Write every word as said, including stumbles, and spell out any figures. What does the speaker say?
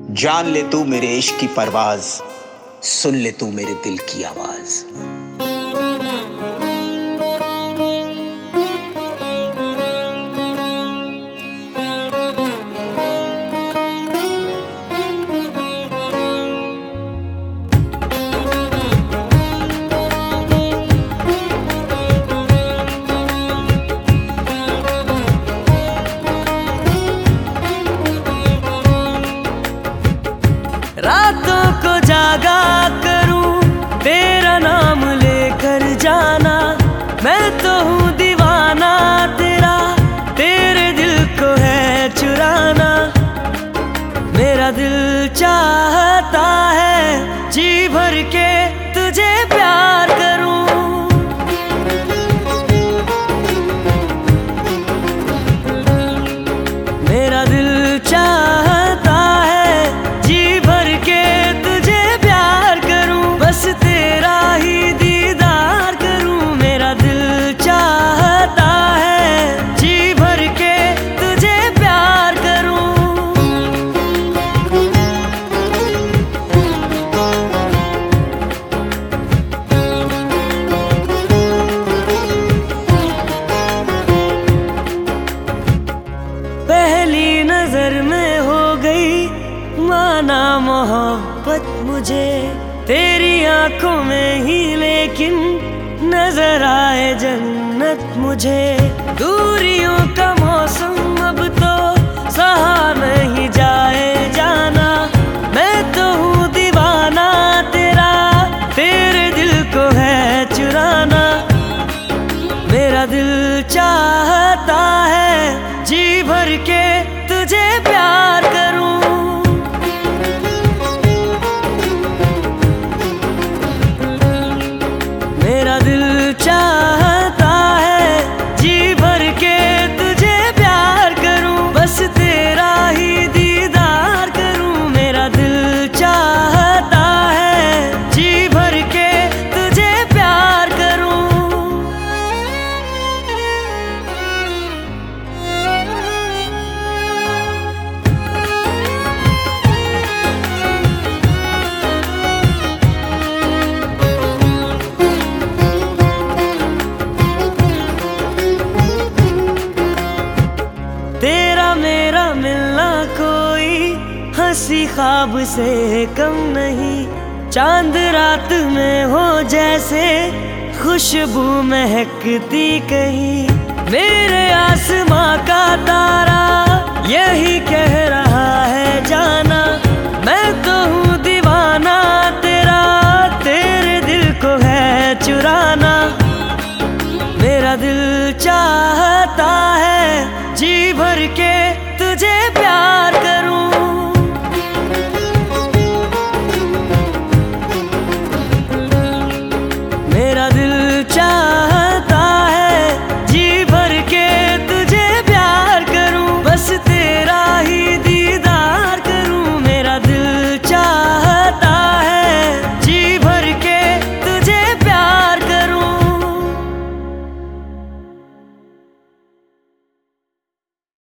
जान ले तू मेरे इश्क की परवाज, सुन ले तू मेरे दिल की आवाज। रातों को जागा करूं तेरा नाम लेकर जाना, मैं तो हूँ दीवाना तेरा, तेरे दिल को है चुराना। मेरा दिल चाहता है जी भर के तुझे प्यार करूं। मेरा दिल चाहता है जी भर के तुझे प्यार करूं, बस तेरा ही दीदार करूं। मेरा दिल चाहता है जी भर के तुझे प्यार करूं। पहली नजर में हो गई माना मोहब्बत मुझे, तेरी आंखों में ही लेकिन नजर आए जन्नत मुझे। दूरियों का मौसम अब तो सहा नहीं जाए जाना, मैं तो हूँ दीवाना तेरा, तेरे दिल को है चुराना। मेरा दिल चाहता है जी भर के तुझे प्यार करूं। मेरा दिल चाहता है जी भर के तुझे प्यार करूं, बस तेरा ही दीदार करूं। मेरा दिल चाहता है जी भर के तुझे प्यार करूं। तेरा मेरा मिलना कोई हंसी ख्वाब से कम नहीं, चांद रात में हो जैसे खुशबू महकती कहीं। मेरे आसमां का तारा यही कह रहा है जाना, मैं तो हूँ दीवाना तेरा, तेरे दिल को है चुराना। मेरा दिल चाहता है जी भर के तुझे प्यार करूं। मेरा दिल